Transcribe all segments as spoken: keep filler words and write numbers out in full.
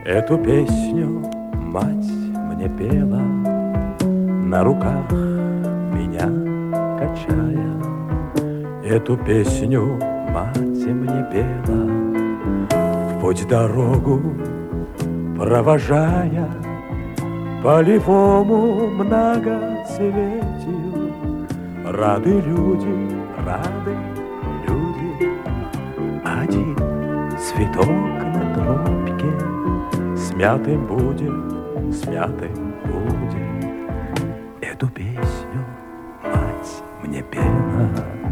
Эту песню мать мне пела, на руках меня качая. Эту песню мать мне пела, в путь дорогу провожая, полевому многоцветию. Рады люди, рады люди, один цветок на тропке смятым будет, смятым будет. Эту песню мать мне пела.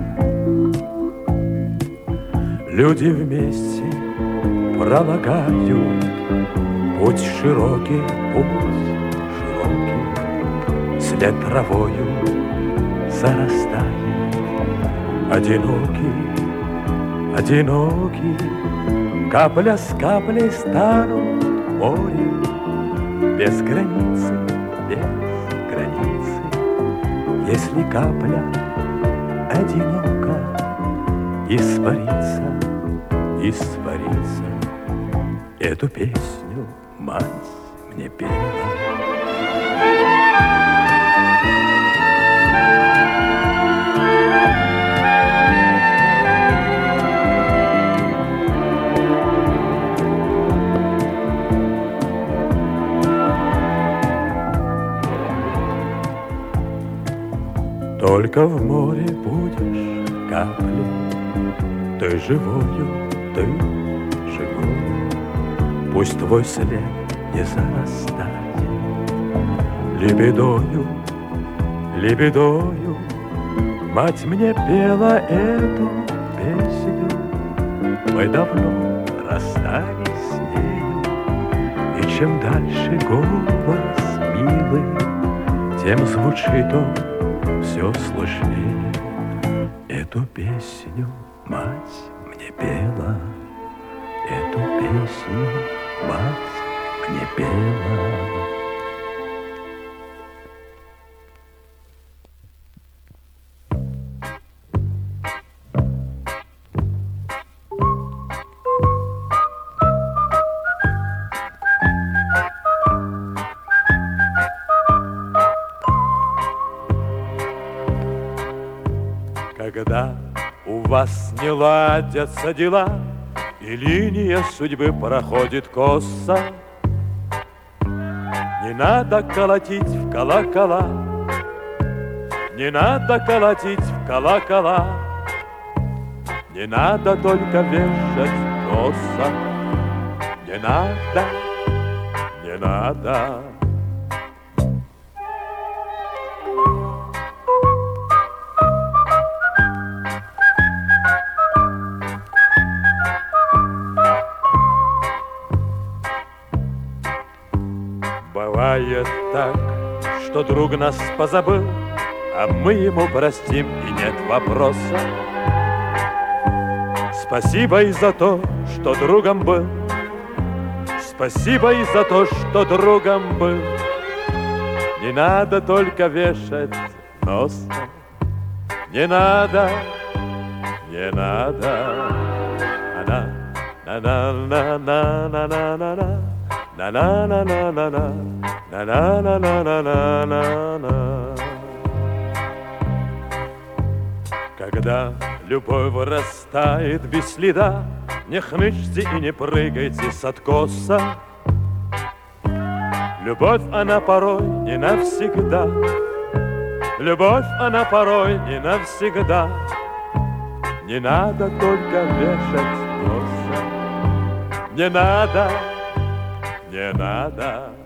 Люди вместе пролагают путь широкий, путь широкий, след травою зарастает. Одинокий, одинокий, капля с каплей станут море. Без границы, без границы, если капля одинока, испарится, испарится. Эту песню мать мне пела. Только в море будешь каплей, ты живою, ты живою. Пусть твой след не зарастает лебедою, лебедою. Мать мне пела эту песню, мы давно расстались с нею. И чем дальше голос милый, тем звучит он все слышнее. Эту песню мать мне пела, эту песню мать мне пела. Когда у вас не ладятся дела, и линия судьбы проходит косо, не надо колотить в колокола, не надо колотить в колокола, не надо только вешать носа, не надо, не надо. Бывает так, что друг нас позабыл, а мы ему простим, и нет вопроса. Спасибо и за то, что другом был, спасибо и за то, что другом был. Не надо только вешать нос, не надо, не надо. На на на на на на на на на. На-на-на-на-на-на, на-на-на-на-на-на-на. Когда любовь растает без следа, не хнычьте и не прыгайте с откоса. Любовь, она порой не навсегда, любовь, она порой не навсегда. Не надо только вешать носа, не надо, не надо.